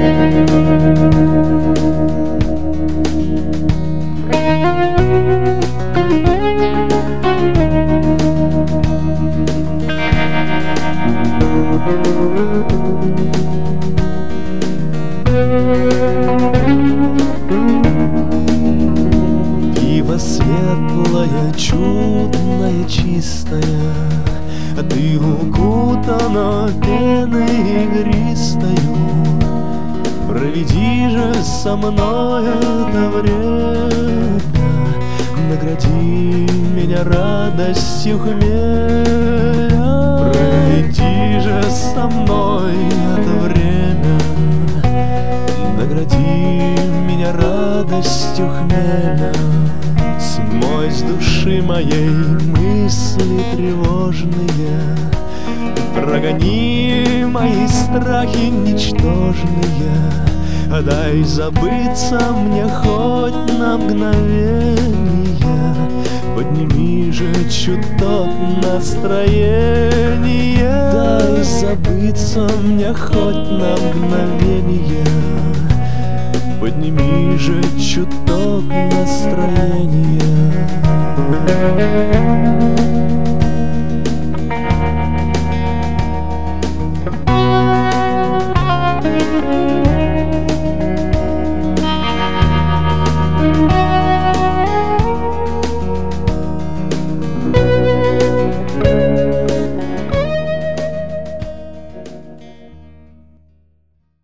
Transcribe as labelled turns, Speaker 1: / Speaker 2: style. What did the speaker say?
Speaker 1: Пиво светлое, чудное, чистое, а ты укутана пеной игристою. Проведи же со мной это время, награди меня радостью хмеля. Проведи же со мной это время, награди меня радостью хмеля. Смой с души моей мысли тревожные, прогони мои страхи ничтожные. Дай забыться мне хоть на мгновение, подними же чуток настроение. Дай забыться мне хоть на мгновение, подними же чуток настроение.